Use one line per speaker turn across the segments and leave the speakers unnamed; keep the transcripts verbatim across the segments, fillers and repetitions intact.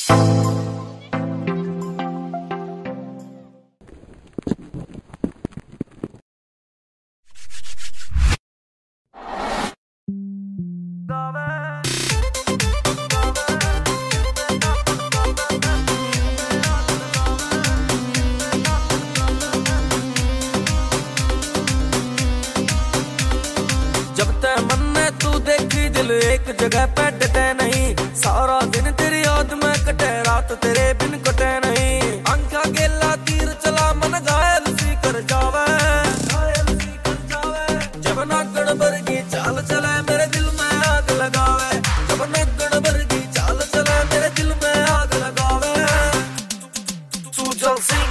जब ते मन में तू देखी दिल एक जगह पे डटे नहीं, सारा दिन तेरी याद में कटे रात तेरे बिन कटे नहीं। आंखा गेला तीर चला मन घायल सी कर जावे, घायल सी कर जावे। जब नागण वर्गी चाल चले मेरे दिल में आग लगावे, जब नागण वर्गी चाल चले मेरे दिल में आग लगावे। सुजल सिंह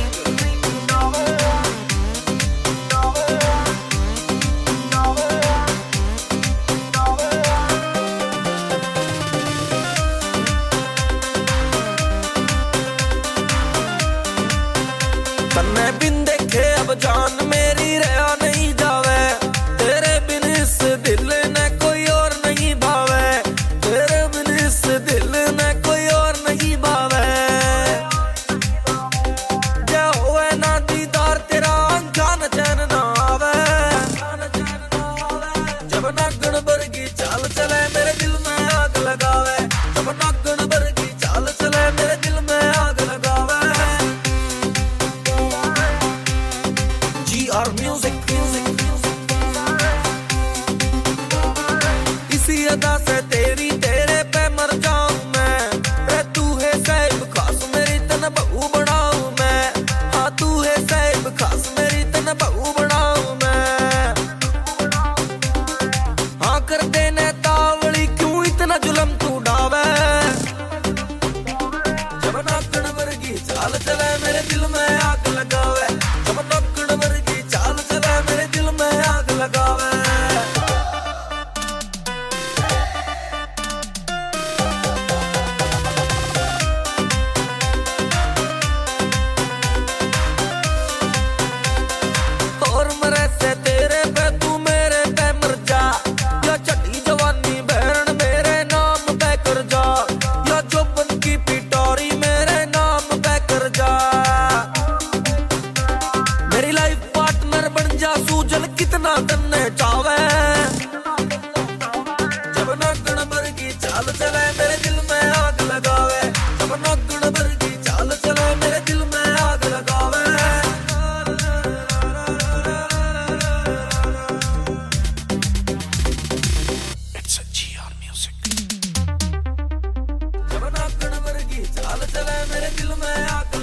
तन्ने बिन देखे अब जान मेरी रहा नहीं जावे, तेरे बिन इस दिल ने कोई और नहीं भावे, तेरे बिन इस दिल ने कोई और नहीं भावे। जे होए ना दीदार तेरा अनजान चैन ना आवे, जब नागण वर्गी चाल चले मेरे दिल में आग लगावे, जब नागण वर्गी चाल चले मेरे दिल में आग लगावे। और म्यूजिक म्यूजिक इसी अदा से तेरी तेरे पे मर जाऊं मैं, रे तू है साहिब खास मेरी तन बहू बनाऊं मैं, हाँ तू है साहिब खास मेरी तन बहू बनाऊं मैं। हाँ कर देने तावली क्यों इतना जुलम तू डावे, जब नागण वर्गी चाल चले मेरे दिल में आग लगावे, जब नागण वर्गी चाल चले मेरे दिल में आग लगावे। और मरे से तेरे पे तू मेरे पे मर जा, या चढ़ी जवानी बहन मेरे नाम पे कर जा, या जोबन की पिटारी मेरे नाम पे कर जा। मेरी लाइफ पार्टनर बन जा सूजल कितना तन्ने चावे, जब नागण वर्गी चाल चले मेरे दिल में आग लगावे, जब नागण वर्गी चाल चले मेरे दिल में आग लगावे। It's a G R music। जब नागण वर्गी चाल चले मेरे दिल में आग